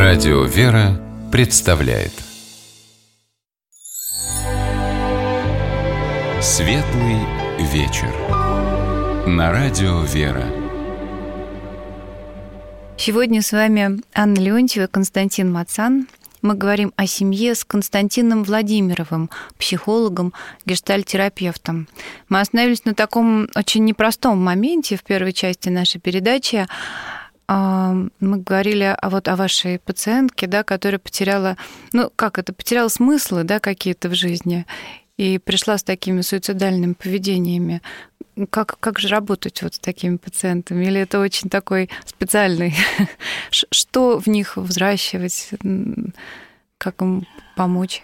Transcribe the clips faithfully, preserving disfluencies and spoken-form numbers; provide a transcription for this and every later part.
Радио «Вера» представляет Светлый вечер на Радио «Вера». Сегодня с вами Анна Леонтьева и Константин Мацан. Мы говорим о семье с Константином Владимировым, психологом, гештальт-терапевтом. Мы остановились на таком очень непростом моменте в первой части нашей передачи. Мы говорили о, вот, о вашей пациентке, да, которая потеряла, ну как это, потеряла смыслы, да, какие-то в жизни и пришла с такими суицидальными поведениями. Как, как же работать вот с такими пациентами? Или это очень такой специальный? Что в них взращивать? Как им помочь?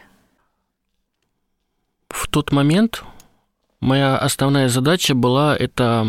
В тот момент моя основная задача была это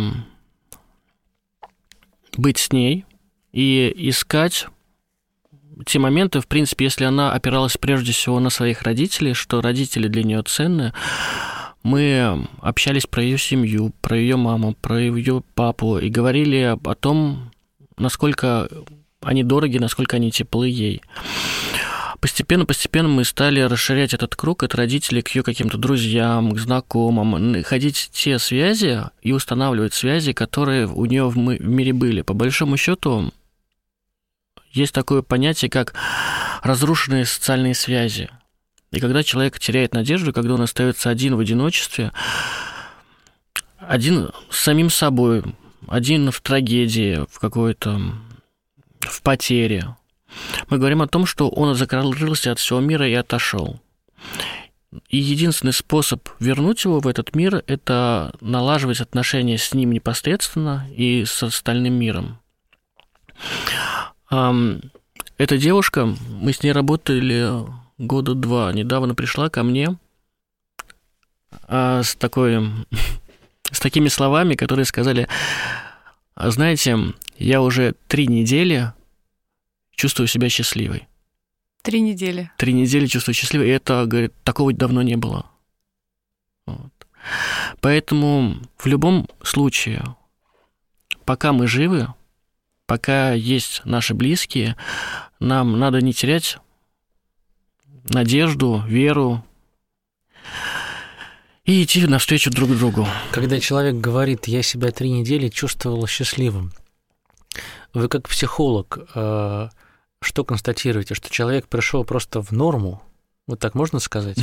быть с ней и искать те моменты, в принципе, если она опиралась прежде всего на своих родителей, что родители для нее ценны. Мы общались про ее семью, про ее маму, про ее папу и говорили о том, насколько они дороги, насколько они теплы ей. Постепенно-постепенно мы стали расширять этот круг от родителей к ее каким-то друзьям, к знакомым, находить те связи и устанавливать связи, которые у нее в мире были. По большому счету, есть такое понятие, как разрушенные социальные связи. И когда человек теряет надежду, когда он остается один в одиночестве, один с самим собой, один в трагедии, в какой-то, в потере, мы говорим о том, что он закрылся от всего мира и отошел. И единственный способ вернуть его в этот мир – это налаживать отношения с ним непосредственно и с остальным миром. Эта девушка, мы с ней работали года два, недавно пришла ко мне с, такой, с такими словами, которые сказали: знаете, я уже три недели чувствую себя счастливой. Три недели? Три недели чувствую счастливой, и это, говорит, такого давно не было. Вот. Поэтому в любом случае, пока мы живы, пока есть наши близкие, нам надо не терять надежду, веру и идти навстречу друг другу. Когда человек говорит: я себя три недели чувствовал счастливым, вы как психолог что констатируете? Что человек пришел просто в норму? Вот так можно сказать?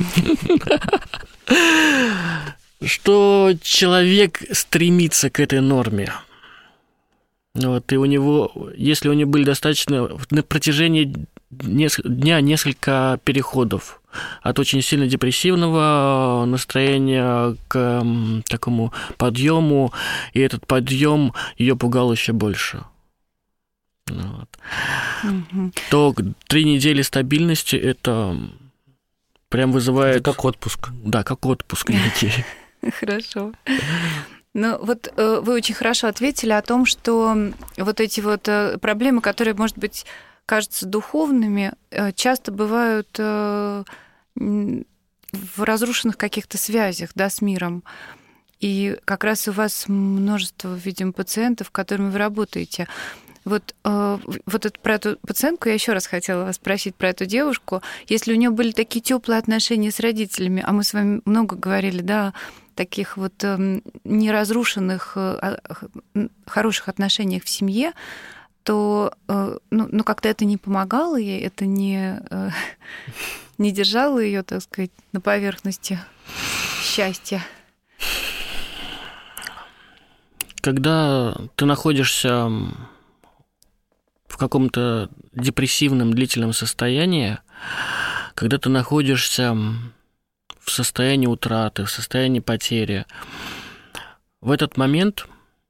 Что человек стремится к этой норме. Вот, и у него, если у него были достаточно на протяжении дня несколько переходов от очень сильно депрессивного настроения к такому подъему, и этот подъем ее пугал еще больше. Вот. Угу. То три недели стабильности это прям вызывает. Это как отпуск. Да, как отпуск недели. Хорошо. Ну, вот э, вы очень хорошо ответили о том, что вот эти вот э, проблемы, которые, может быть, кажутся духовными, э, часто бывают э, в разрушенных каких-то связях, да, с миром. И как раз у вас множество, видим, пациентов, с которыми вы работаете. Вот, э, вот это, про эту пациентку я еще раз хотела вас спросить, про эту девушку. Если у нее были такие теплые отношения с родителями, а мы с вами много говорили, да, таких вот э, неразрушенных, э, хороших отношениях в семье, то э, ну, ну, как-то это не помогало ей, это не, э, не держало ее, так сказать, на поверхности счастья. Когда ты находишься в каком-то депрессивном длительном состоянии, когда ты находишься в состоянии утраты, в состоянии потери, в этот момент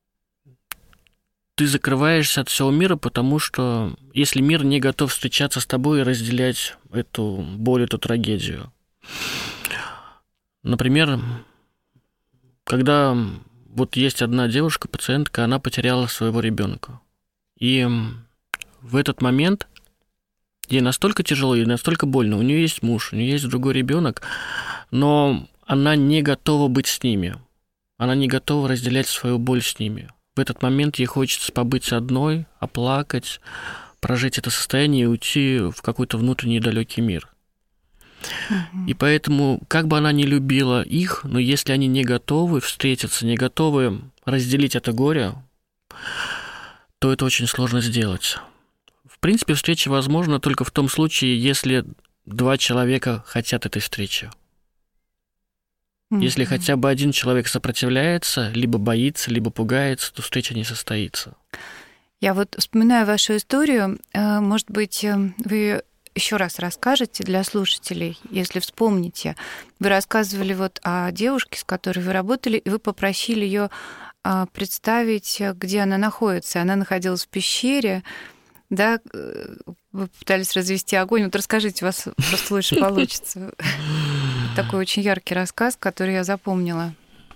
ты закрываешься от всего мира, потому что если мир не готов встречаться с тобой и разделять эту боль, эту трагедию. Например, когда вот есть одна девушка, пациентка, она потеряла своего ребенка. И в этот момент ей настолько тяжело, ей настолько больно. У нее есть муж, у нее есть другой ребенок, но она не готова быть с ними. Она не готова разделять свою боль с ними. В этот момент ей хочется побыть одной, оплакать, прожить это состояние и уйти в какой-то внутренний далекий мир. И поэтому, как бы она ни любила их, но если они не готовы встретиться, не готовы разделить это горе, то это очень сложно сделать. В принципе, встреча возможна только в том случае, если два человека хотят этой встречи. Mm-hmm. Если хотя бы один человек сопротивляется, либо боится, либо пугается, то встреча не состоится. Я вот вспоминаю вашу историю. Может быть, вы еще раз расскажете для слушателей, если вспомните. Вы рассказывали вот о девушке, с которой вы работали, и вы попросили ее представить, где она находится. Она находилась в пещере, да, вы пытались развести огонь. Вот расскажите, у вас просто лучше получится. Такой очень яркий рассказ, который я запомнила.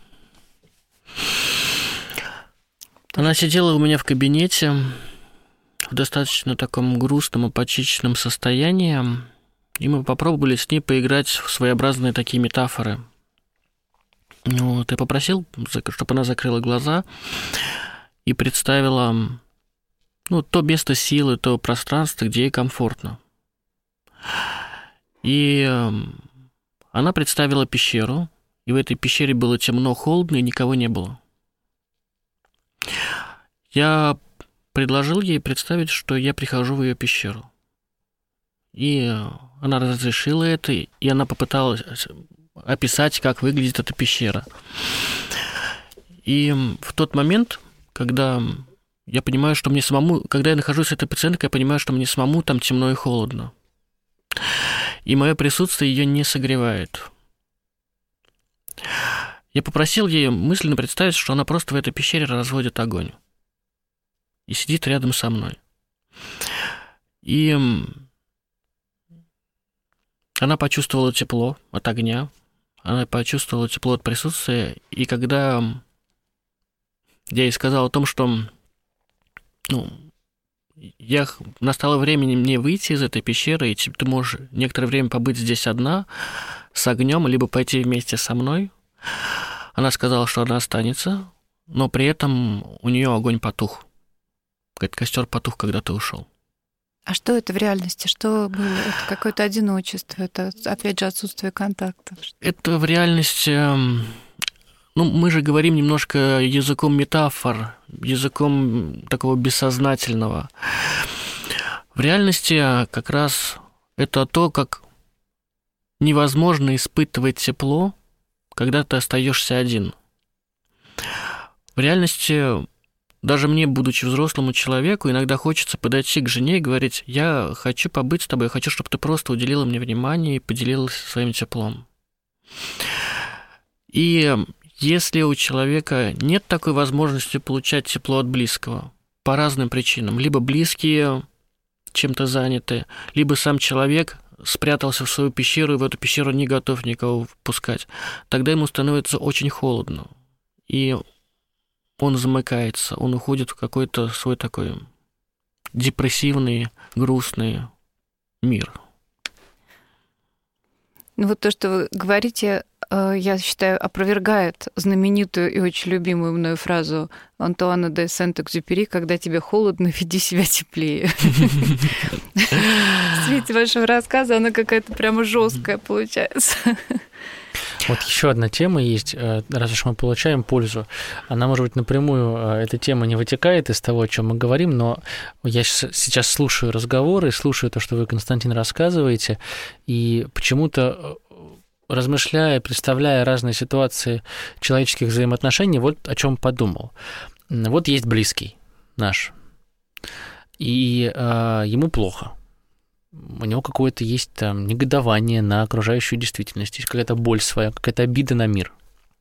Она сидела у меня в кабинете в достаточно таком грустном, апатичном состоянии, и мы попробовали с ней поиграть в своеобразные такие метафоры. Вот, я попросил, чтобы она закрыла глаза и представила, ну, то место силы, то пространство, где ей комфортно. И она представила пещеру, и в этой пещере было темно, холодно, и никого не было. Я предложил ей представить, что я прихожу в ее пещеру. И она разрешила это, и она попыталась описать, как выглядит эта пещера. И в тот момент, когда я понимаю, что мне самому, когда я нахожусь с этой пациенткой, я понимаю, что мне самому там темно и холодно. И мое присутствие ее не согревает. Я попросил ей мысленно представить, что она просто в этой пещере разводит огонь. И сидит рядом со мной. И она почувствовала тепло от огня, она почувствовала тепло от присутствия, и когда я ей сказал о том, что ну, я, настало время мне выйти из этой пещеры, и ты можешь некоторое время побыть здесь одна, с огнем, либо пойти вместе со мной, она сказала, что она останется, но при этом у нее огонь потух. Этот костер потух, когда ты ушел. А что это в реальности? Что было? Это какое-то одиночество, это, опять же, отсутствие контакта. Это в реальности... Ну, мы же говорим немножко языком метафор, языком такого бессознательного. В реальности как раз это то, как невозможно испытывать тепло, когда ты остаешься один. В реальности... Даже мне, будучи взрослому человеку, иногда хочется подойти к жене и говорить: я хочу побыть с тобой, я хочу, чтобы ты просто уделила мне внимание и поделилась своим теплом. И если у человека нет такой возможности получать тепло от близкого, по разным причинам, либо близкие чем-то заняты, либо сам человек спрятался в свою пещеру и в эту пещеру не готов никого впускать, тогда ему становится очень холодно. И он замыкается, он уходит в какой-то свой такой депрессивный, грустный мир. Ну вот то, что вы говорите, я считаю, опровергает знаменитую и очень любимую мною фразу Антуана де Сент-Экзюпери: когда тебе холодно, веди себя теплее. В свете вашего рассказа она какая-то прямо жесткая получается. Вот еще одна тема есть, раз уж мы получаем пользу. Она, может быть, напрямую, эта тема не вытекает из того, о чем мы говорим, но я сейчас слушаю разговоры, слушаю то, что вы, Константин, рассказываете, и почему-то, размышляя, представляя разные ситуации человеческих взаимоотношений, вот о чем подумал. Вот есть близкий наш, и э, ему плохо. У него какое-то есть там негодование на окружающую действительность, есть какая-то боль своя, какая-то обида на мир.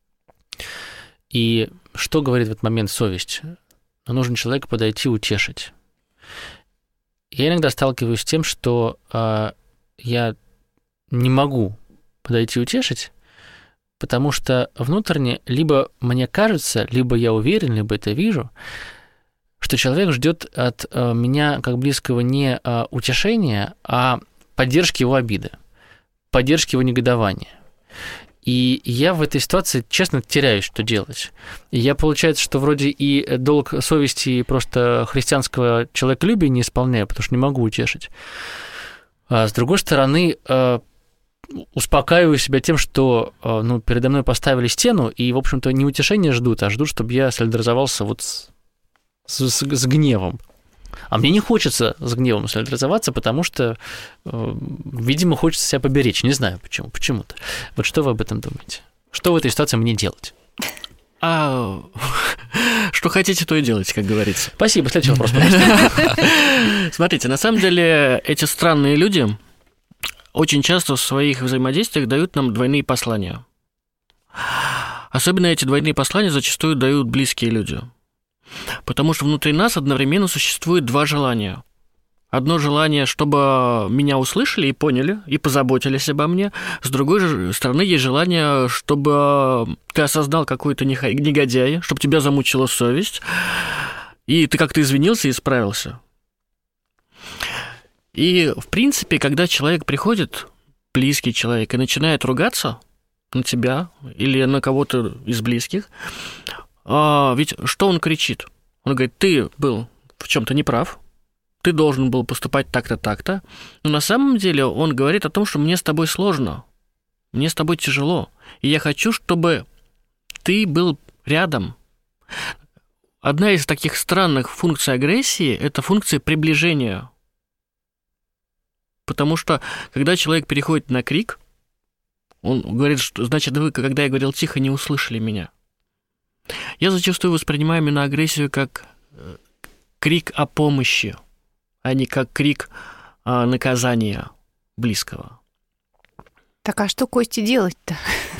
И что говорит в этот момент совесть? Нужно человеку подойти, утешить. Я иногда сталкиваюсь с тем, что э, я не могу подойти утешить, потому что внутренне либо мне кажется, либо я уверен, либо это вижу, что человек ждет от э, меня как близкого не э, утешения, а поддержки его обиды, поддержки его негодования. И я в этой ситуации, честно, теряюсь, что делать. И я, получается, что вроде и долг совести и просто христианского человеколюбия не исполняю, потому что не могу утешить. А с другой стороны, успокаиваю себя тем, что ну, передо мной поставили стену, и, в общем-то, не утешения ждут, а ждут, чтобы я солидаризовался вот с, с, с гневом. А мне не хочется с гневом солидаризоваться, потому что, видимо, хочется себя поберечь. Не знаю почему, почему-то. Вот что вы об этом думаете? Что в этой ситуации мне делать? А что хотите, то и делайте, как говорится. Спасибо. Следующий вопрос, пожалуйста. Смотрите, на самом деле эти странные люди очень часто в своих взаимодействиях дают нам двойные послания. Особенно эти двойные послания зачастую дают близкие люди. Потому что внутри нас одновременно существует два желания. Одно желание, чтобы меня услышали и поняли, и позаботились обо мне. С другой же стороны, есть желание, чтобы ты осознал какой-то негодяй, чтобы тебя замучила совесть, и ты как-то извинился и исправился. И, в принципе, когда человек приходит, близкий человек, и начинает ругаться на тебя или на кого-то из близких, а ведь что он кричит? Он говорит, ты был в чем-то неправ, ты должен был поступать так-то, так-то, но на самом деле он говорит о том, что мне с тобой сложно, мне с тобой тяжело, и я хочу, чтобы ты был рядом. Одна из таких странных функций агрессии – это функция приближения. Потому что, когда человек переходит на крик, он говорит, что, значит, вы, когда я говорил тихо, не услышали меня. Я зачастую воспринимаю именно агрессию как крик о помощи, а не как крик о наказании близкого. Так, а что, Косте, делать-то?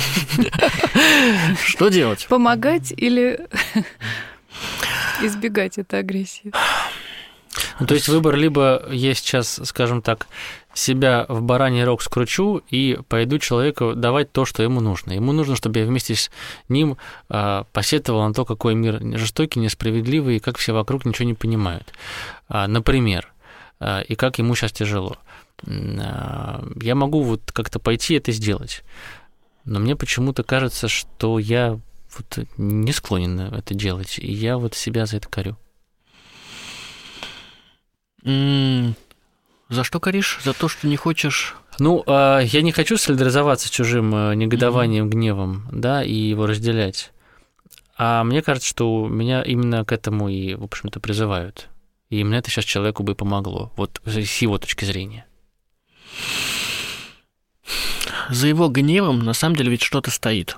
Что делать? Помогать или избегать этой агрессии? Ну, то есть выбор либо я сейчас, скажем так, себя в бараний рог скручу и пойду человеку давать то, что ему нужно. Ему нужно, чтобы я вместе с ним а, посетовал на то, какой мир жестокий, несправедливый, и как все вокруг ничего не понимают. А, например, а, и как ему сейчас тяжело. А, я могу вот как-то пойти это сделать, но мне почему-то кажется, что я вот не склонен это делать, и я вот себя за это корю. Mm. За что коришь? За то, что не хочешь? Ну, я не хочу солидаризоваться с чужим негодованием, mm-hmm. гневом, да, и его разделять. А мне кажется, что меня именно к этому и, в общем-то, призывают. И мне это сейчас человеку бы помогло, вот с его точки зрения. За его гневом, на самом деле, ведь что-то стоит.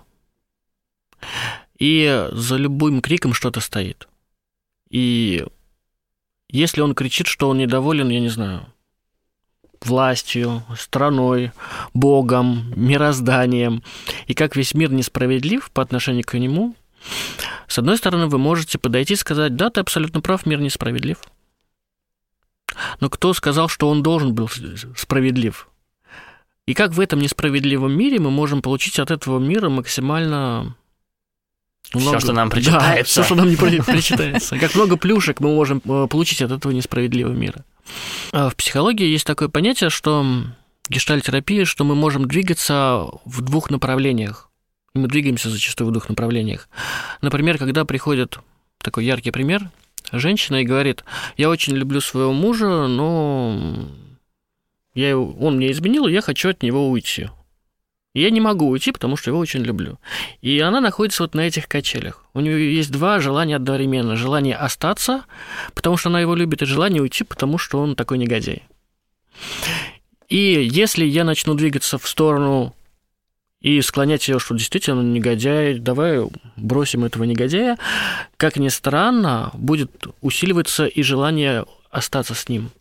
И за любым криком что-то стоит. И если он кричит, что он недоволен, я не знаю, властью, страной, Богом, мирозданием, и как весь мир несправедлив по отношению к нему, с одной стороны, вы можете подойти и сказать, да, ты абсолютно прав, мир несправедлив. Но кто сказал, что он должен был справедлив? И как в этом несправедливом мире мы можем получить от этого мира максимально много... Все, что нам причитается. Да, все, что нам не причитается. Как много плюшек мы можем получить от этого несправедливого мира. В психологии есть такое понятие, что гештальт-терапия, что мы можем двигаться в двух направлениях. Мы двигаемся зачастую в двух направлениях. Например, когда приходит такой яркий пример, женщина и говорит, я очень люблю своего мужа, но я его, он мне изменил, и я хочу от него уйти. И я не могу уйти, потому что его очень люблю. И она находится вот на этих качелях. У нее есть два желания одновременно. Желание остаться, потому что она его любит, и желание уйти, потому что он такой негодяй. И если я начну двигаться в сторону и склонять ее, что действительно он негодяй, давай бросим этого негодяя, как ни странно, будет усиливаться и желание остаться с ним.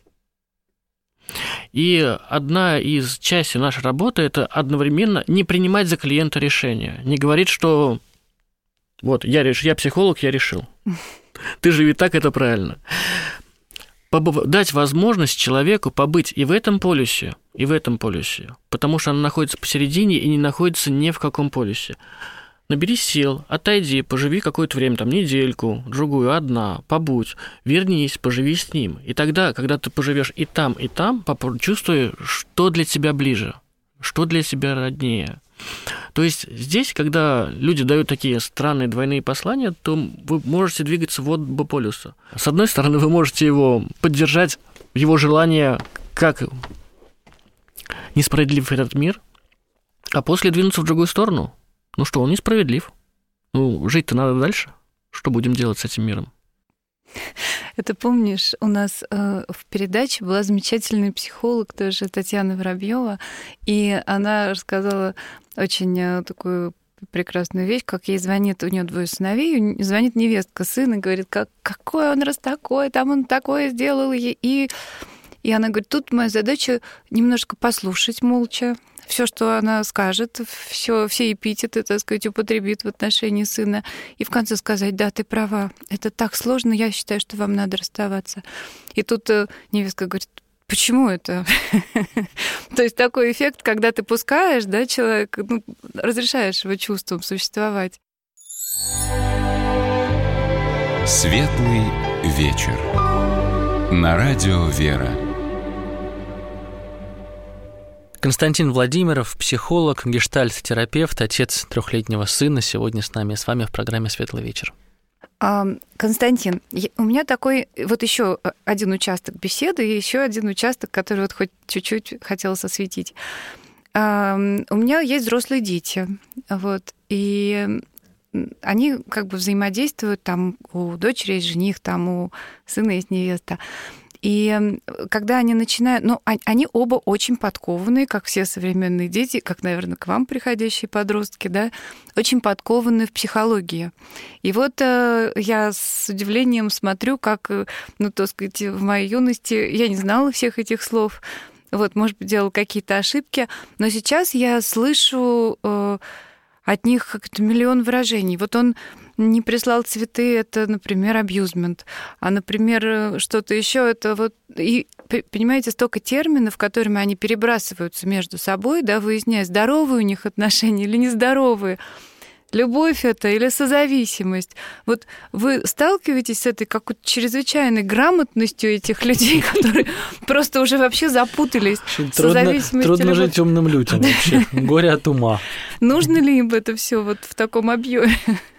И одна из частей нашей работы – это одновременно не принимать за клиента решения, не говорить, что вот я, реш... я психолог, я решил. Ты живи так, это правильно. Дать возможность человеку побыть и в этом полюсе, и в этом полюсе, потому что она находится посередине и не находится ни в каком полюсе. Наберись сил, отойди, поживи какое-то время, там, недельку, другую, одна, побудь, вернись, поживи с ним. И тогда, когда ты поживешь и там, и там, чувствуй, что для тебя ближе, что для тебя роднее. То есть здесь, когда люди дают такие странные двойные послания, то вы можете двигаться в оба полюса. С одной стороны, вы можете его поддержать, его желание, как несправедлив этот мир, а после двинуться в другую сторону. Ну что, он несправедлив. Ну, жить-то надо дальше. Что будем делать с этим миром? Это помнишь, у нас э, в передаче была замечательный психолог тоже, Татьяна Воробьева, и она рассказала очень э, такую прекрасную вещь, как ей звонит, у нее двое сыновей, звонит невестка сына, говорит, как, какой он раз такой, там он такое сделал, и, и, и она говорит, тут моя задача немножко послушать молча, все, что она скажет, все, все эпитеты, так сказать, употребит в отношении сына, и в конце сказать, да, ты права, это так сложно, я считаю, что вам надо расставаться. И тут невестка говорит, почему это? То есть такой эффект, когда ты пускаешь, да, человека, ну, разрешаешь его чувствам существовать. Светлый вечер. На радио «Вера». Константин Владимиров, психолог, гештальт-терапевт, отец трехлетнего сына, сегодня с нами, с вами в программе «Светлый вечер». Константин, у меня такой вот еще один участок беседы и еще один участок, который вот хоть чуть-чуть хотелось осветить. У меня есть взрослые дети, вот, и они как бы взаимодействуют, там у дочери есть жених, там у сына есть невеста. И когда они начинают... Ну, они оба очень подкованные, как все современные дети, как, наверное, к вам приходящие подростки, да, очень подкованные в психологии. И вот э, я с удивлением смотрю, как, ну, так сказать, в моей юности я не знала всех этих слов, вот, может быть, делала какие-то ошибки, но сейчас я слышу э, от них как-то миллион выражений. Вот он не прислал цветы, это, например, абьюзмент. А, например, что-то еще это вот... И, понимаете, столько терминов, которыми они перебрасываются между собой, да, выясняя, здоровые у них отношения или нездоровые. Любовь это или созависимость. Вот вы сталкиваетесь с этой какой-то чрезвычайной грамотностью этих людей, которые просто уже вообще запутались. Трудно, трудно жить умным людям вообще. Горе от ума. Нужно ли им это все вот в таком объеме?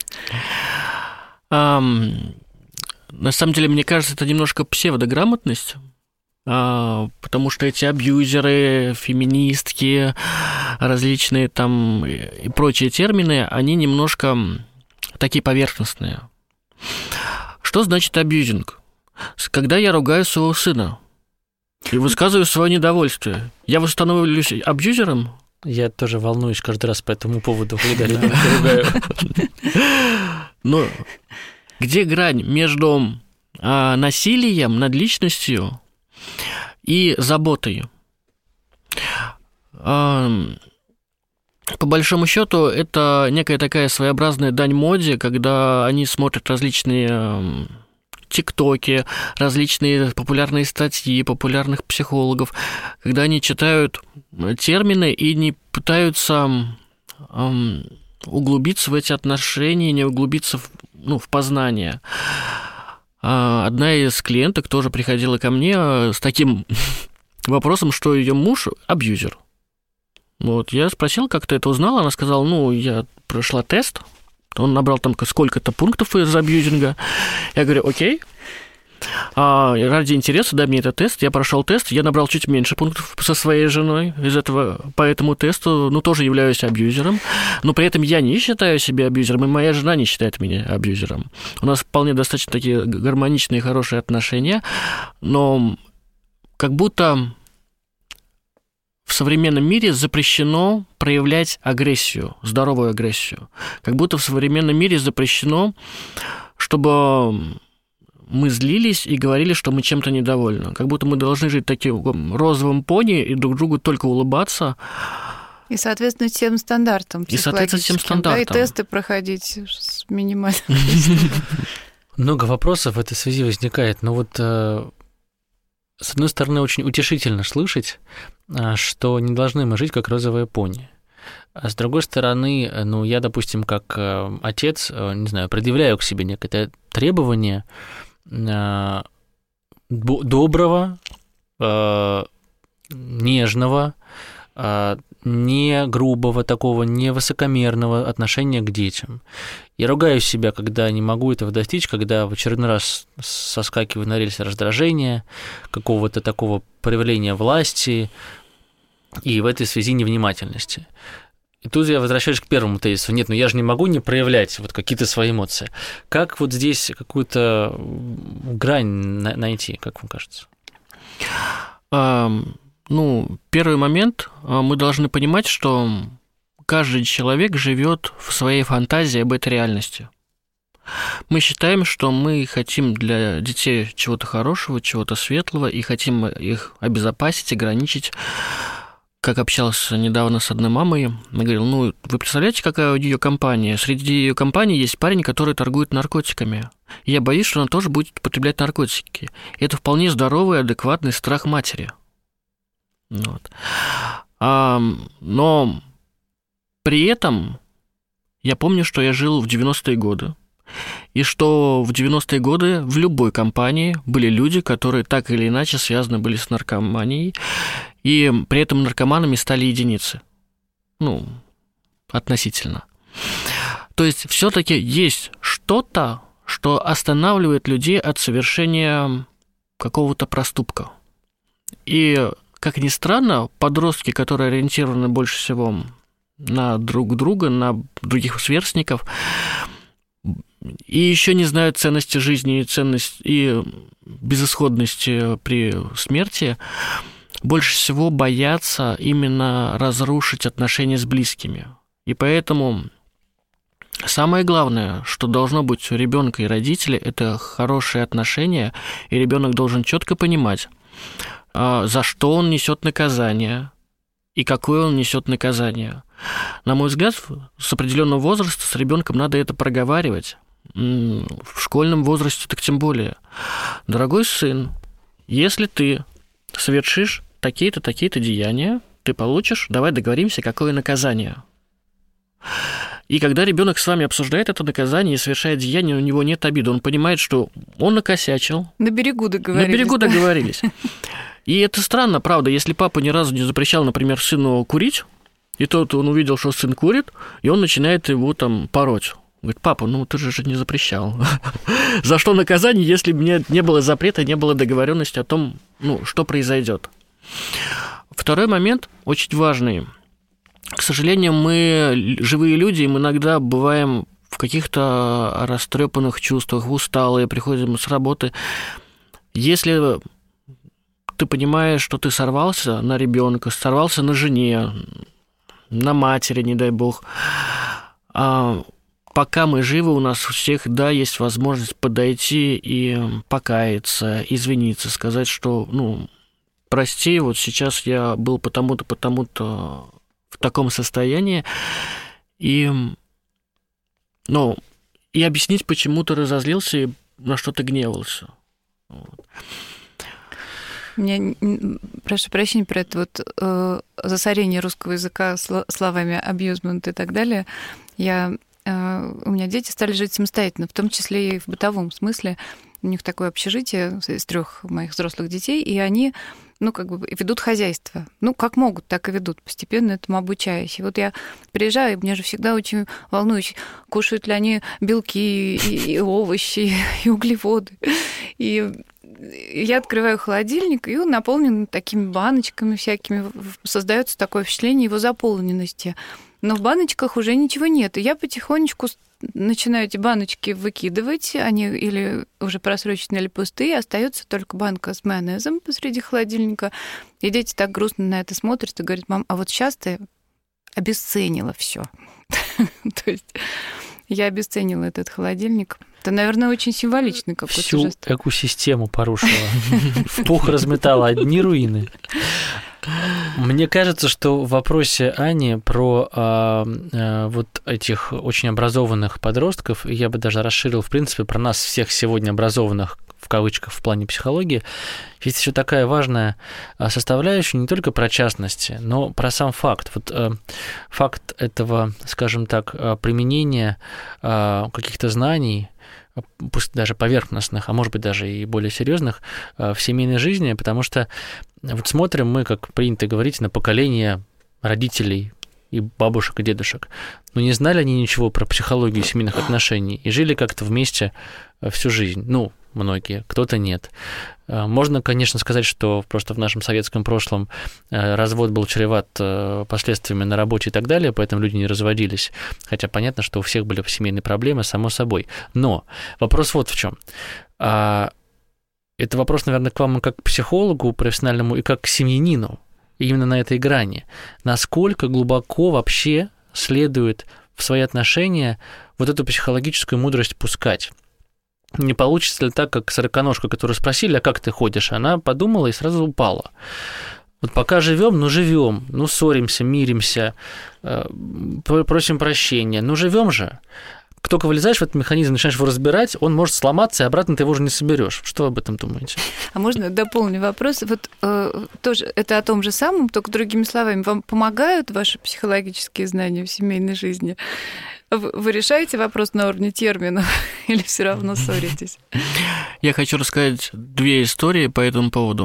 Um, на самом деле, мне кажется, это немножко псевдограмотность, uh, потому что эти абьюзеры, феминистки, различные там и прочие термины, они немножко такие поверхностные. Что значит абьюзинг? Когда я ругаю своего сына и высказываю свое недовольствие, я становлюсь абьюзером? Я тоже волнуюсь каждый раз по этому поводу, когда ребенка ругаю. Но где грань между а, насилием над личностью и заботой? А, по большому счету, это некая такая своеобразная дань моде, когда они смотрят различные тиктоки, различные популярные статьи популярных психологов, когда они читают термины и не пытаются эм, углубиться в эти отношения, не углубиться в, ну, в познание. Одна из клиенток тоже приходила ко мне с таким вопросом, что ее муж абьюзер. Вот, я спросил, как ты это узнала, она сказала, ну, я прошла тест, он набрал там сколько-то пунктов из абьюзинга. Я говорю, окей. А ради интереса, дай мне этот тест. Я прошел тест, я набрал чуть меньше пунктов со своей женой из этого, по этому тесту, ну, тоже являюсь абьюзером, но при этом я не считаю себя абьюзером, и моя жена не считает меня абьюзером. У нас вполне достаточно такие гармоничные, хорошие отношения, но как будто в современном мире запрещено проявлять агрессию, здоровую агрессию. Как будто в современном мире запрещено, чтобы мы злились и говорили, что мы чем-то недовольны. Как будто мы должны жить таким розовым пони и друг другу только улыбаться. И, соответственно, тем стандартам. И, соответственно, тем стандартам. Да, и тесты проходить с минимальным. Много вопросов в этой связи возникает. Но вот с одной стороны, очень утешительно слышать, что не должны мы жить как розовые пони. А с другой стороны, ну, я, допустим, как отец, не знаю, предъявляю к себе некое требование доброго, нежного, не грубого такого, не высокомерного отношения к детям. Я ругаю себя, когда не могу этого достичь, когда в очередной раз соскакиваю на рельсы раздражения, какого-то такого проявления власти и в этой связи невнимательности. И тут я возвращаюсь к первому тезису. Нет, ну я же не могу не проявлять вот какие-то свои эмоции. Как вот здесь какую-то грань найти, как вам кажется? Um... Ну, первый момент, мы должны понимать, что каждый человек живет в своей фантазии об этой реальности. Мы считаем, что мы хотим для детей чего-то хорошего, чего-то светлого, и хотим их обезопасить, ограничить. Как общался недавно с одной мамой, я говорил, ну, вы представляете, какая у нее компания? Среди ее компании есть парень, который торгует наркотиками. И я боюсь, что она тоже будет употреблять наркотики. И это вполне здоровый, адекватный страх матери. Вот. А, но при этом я помню, что я жил в девяностые годы, и что в девяностые годы в любой компании были люди, которые так или иначе связаны были с наркоманией, и при этом наркоманами стали единицы. Ну, относительно. То есть все-таки есть что-то, что останавливает людей от совершения какого-то проступка. И как ни странно, подростки, которые ориентированы больше всего на друг друга, на других сверстников, и еще не знают ценности жизни и ценность и безысходности при смерти, больше всего боятся именно разрушить отношения с близкими. И поэтому самое главное, что должно быть у ребенка и родителей, это хорошие отношения, и ребенок должен четко понимать, за что он несет наказание и какое он несет наказание. На мой взгляд, с определенного возраста с ребенком надо это проговаривать. В школьном возрасте так тем более. Дорогой сын, если ты совершишь такие-то, такие-то деяния, ты получишь, давай договоримся, какое наказание. И когда ребенок с вами обсуждает это наказание и совершает деяние, у него нет обиды. Он понимает, что он накосячил. На берегу договорились. На берегу договорились. И это странно, правда, если папа ни разу не запрещал, например, сыну курить, и тот, он увидел, что сын курит, и он начинает его там пороть. Говорит, папа, ну ты же не запрещал. За что наказание, если мне не было запрета, не было договоренности о том, ну, что произойдет. Второй момент, очень важный. К сожалению, мы, живые люди, мы иногда бываем в каких-то растрепанных чувствах, усталые, приходим с работы. Если ты понимаешь, что ты сорвался на ребенка, сорвался на жене, на матери, не дай бог, а пока мы живы, у нас у всех, да, есть возможность подойти и покаяться, извиниться, сказать, что, ну, прости, вот сейчас я был потому-то, потому-то в таком состоянии, и, ну, и объяснить, почему ты разозлился и на что ты гневался. Вот. Мне, прошу прощения, про это вот э, засорение русского языка словами абьюзмент и так далее. Я, э, у меня дети стали жить самостоятельно, в том числе и в бытовом смысле. У них такое общежитие из трех моих взрослых детей, и они, ну, как бы ведут хозяйство. Ну, как могут, так и ведут, постепенно этому обучаясь. И вот я приезжаю, и мне же всегда очень волнующе, кушают ли они белки, и, и овощи, и углеводы. И я открываю холодильник, и он наполнен такими баночками всякими. Создается такое впечатление его заполненности. Но в баночках уже ничего нет. И я потихонечку начинаю эти баночки выкидывать. Они или уже просроченные, или пустые. Остается только банка с майонезом посреди холодильника. И дети так грустно на это смотрят и говорят, мам, а вот сейчас ты обесценила все. То есть я обесценила этот холодильник. Это, наверное, очень символичный какой-то Всю жест. Всю экосистему порушила. В пух разметала, одни руины. Мне кажется, что в вопросе Ани про а, а, вот этих очень образованных подростков, я бы даже расширил, в принципе, про нас всех сегодня образованных, в кавычках, в плане психологии, есть еще такая важная составляющая не только про частности, но про сам факт. Вот а, факт этого, скажем так, применения а, каких-то знаний, пусть даже поверхностных, а может быть даже и более серьезных в семейной жизни, потому что вот смотрим мы, как принято говорить, на поколение родителей и бабушек, и дедушек, но не знали они ничего про психологию семейных отношений и жили как-то вместе всю жизнь. Ну, многие, кто-то нет. Можно, конечно, сказать, что просто в нашем советском прошлом развод был чреват последствиями на работе и так далее, поэтому люди не разводились. Хотя понятно, что у всех были семейные проблемы, само собой. Но вопрос вот в чем. Это вопрос, наверное, к вам как к психологу профессиональному и как к семьянину. И именно на этой грани. Насколько глубоко вообще следует в свои отношения вот эту психологическую мудрость пускать? Не получится ли так, как сороконожка, которую спросили, а как ты ходишь? Она подумала и сразу упала. Вот пока живем, ну живем, ну ссоримся, миримся, просим прощения, ну живем же. Как только вылезаешь в этот механизм, начинаешь его разбирать, он может сломаться, и обратно ты его уже не соберешь. Что вы об этом думаете? А можно дополнить вопрос? Вот э, тоже это о том же самом, только другими словами. Вам помогают ваши психологические знания в семейной жизни? Вы, вы решаете вопрос на уровне терминов или все равно ссоритесь? Я хочу рассказать две истории по этому поводу.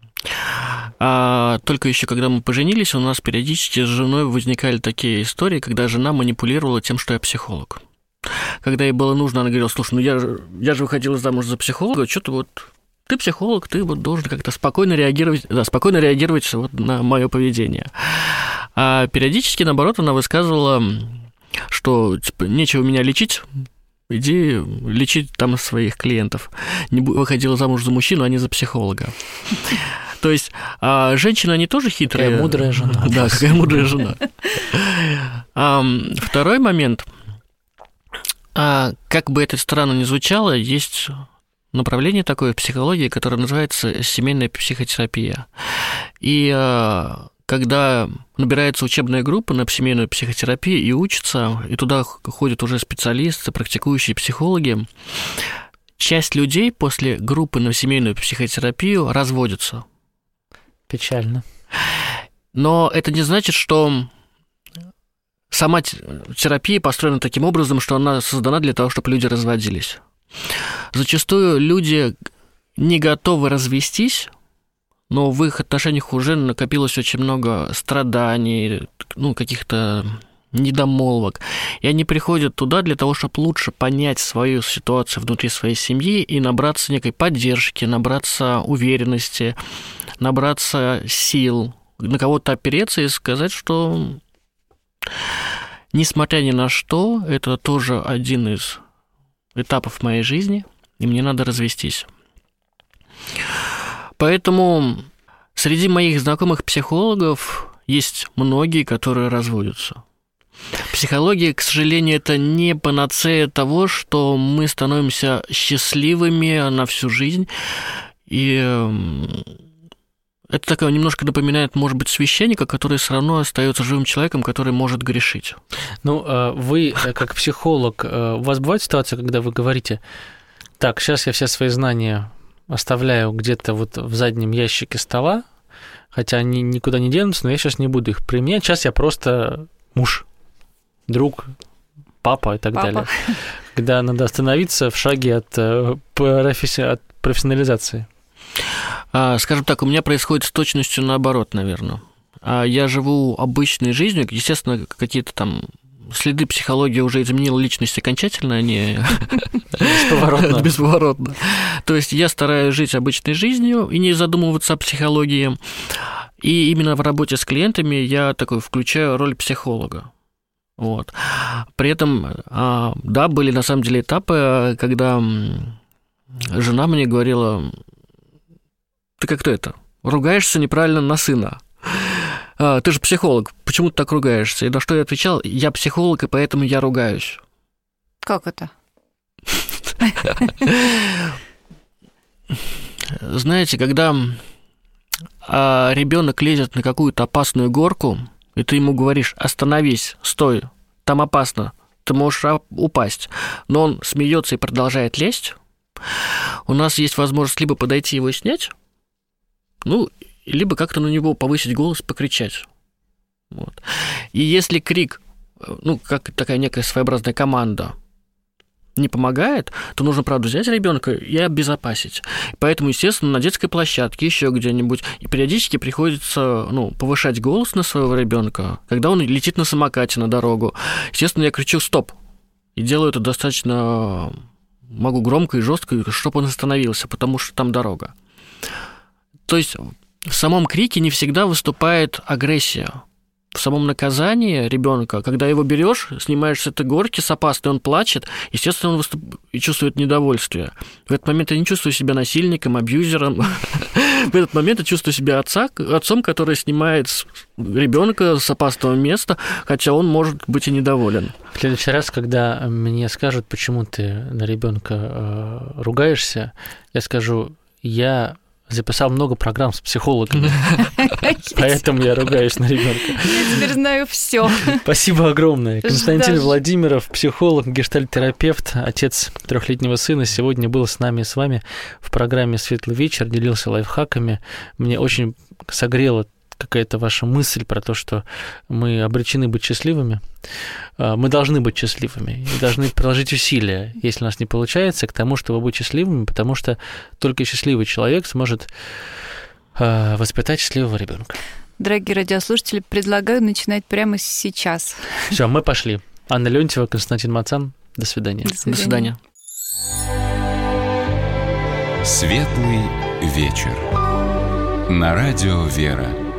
А только еще когда мы поженились, у нас периодически с женой возникали такие истории, когда жена манипулировала тем, что я психолог. Когда ей было нужно, она говорила: слушай, ну я же, я же выходила замуж за психолога, что-то вот ты психолог, ты вот должен как-то спокойно реагировать, да, спокойно реагировать вот на мое поведение. А периодически, наоборот, она высказывала, что типа нечего меня лечить, иди лечить там своих клиентов. Не выходила замуж за мужчину, а не за психолога. То есть а женщины, они тоже хитрые. Какая мудрая жена. Да, какая мудрая жена. А второй момент. А как бы это странно ни звучало, есть направление такое в психологии, которое называется семейная психотерапия. И когда набирается учебная группа на семейную психотерапию и учатся, и туда ходят уже специалисты, практикующие психологи, часть людей после группы на семейную психотерапию разводятся. Печально. Но это не значит, что сама терапия построена таким образом, что она создана для того, чтобы люди разводились. Зачастую люди не готовы развестись, но в их отношениях уже накопилось очень много страданий, ну, каких-то недомолвок. И они приходят туда для того, чтобы лучше понять свою ситуацию внутри своей семьи и набраться некой поддержки, набраться уверенности, набраться сил, на кого-то опереться и сказать, что несмотря ни на что, это тоже один из этапов моей жизни, и мне надо развестись. Поэтому среди моих знакомых психологов есть многие, которые разводятся. Психология, к сожалению, это не панацея того, что мы становимся счастливыми на всю жизнь, и это такое немножко напоминает, может быть, священника, который все равно остается живым человеком, который может грешить. Ну, вы, как психолог, у вас бывает ситуация, когда вы говорите: так, сейчас я все свои знания оставляю где-то вот в заднем ящике стола, хотя они никуда не денутся, но я сейчас не буду их применять, сейчас я просто муж, друг, папа и так папа. далее. Когда надо остановиться в шаге от, професси... от профессионализации. Скажем так, у меня происходит с точностью наоборот, наверное. Я живу обычной жизнью, естественно, какие-то там следы психологии уже изменила личность окончательно, а не бесповоротно. бесповоротно. То есть я стараюсь жить обычной жизнью и не задумываться о психологии. И именно в работе с клиентами я такой включаю роль психолога. Вот. При этом, да, были на самом деле этапы, когда жена мне говорила: ты как-то это, ругаешься неправильно на сына. А, ты же психолог, почему ты так ругаешься? И на что я отвечал: я психолог, и поэтому я ругаюсь. Как это? Знаете, когда ребенок лезет на какую-то опасную горку, и ты ему говоришь: остановись, стой, там опасно, ты можешь упасть, но он смеется и продолжает лезть, у нас есть возможность либо подойти его снять, ну, либо как-то на него повысить голос, покричать. Вот. И если крик, ну, как такая некая своеобразная команда, не помогает, то нужно, правда, взять ребенка и обезопасить. Поэтому, естественно, на детской площадке, еще где-нибудь, и периодически приходится, ну, повышать голос на своего ребенка, когда он летит на самокате на дорогу. Естественно, я кричу «стоп!» и делаю это достаточно, могу громко и жестко, чтобы он остановился, потому что там дорога. То есть в самом крике не всегда выступает агрессия. В самом наказании ребенка, когда его берешь, снимаешь с этой горки с опасной, он плачет, естественно, он выступ... и чувствует недовольствие. В этот момент я не чувствую себя насильником, абьюзером. В этот момент я чувствую себя отца, отцом, который снимает ребенка с опасного места, хотя он может быть и недоволен. В следующий раз, когда мне скажут, почему ты на ребенка ругаешься, я скажу, я записал много программ с психологами, поэтому я ругаюсь на ребенка. Я теперь знаю все. Спасибо огромное. Константин Владимиров, психолог, гештальт-терапевт, отец трехлетнего сына, сегодня был с нами и с вами в программе «Светлый вечер», делился лайфхаками. Мне очень согрело какая-то ваша мысль про то, что мы обречены быть счастливыми. Мы должны быть счастливыми и должны приложить усилия, если у нас не получается, к тому, чтобы быть счастливыми, потому что только счастливый человек сможет воспитать счастливого ребенка. Дорогие радиослушатели, предлагаю начинать прямо сейчас. Все, мы пошли. Анна Леонтьева, Константин Мацан. До свидания. До свидания. До свидания. Светлый вечер. На радио «Вера».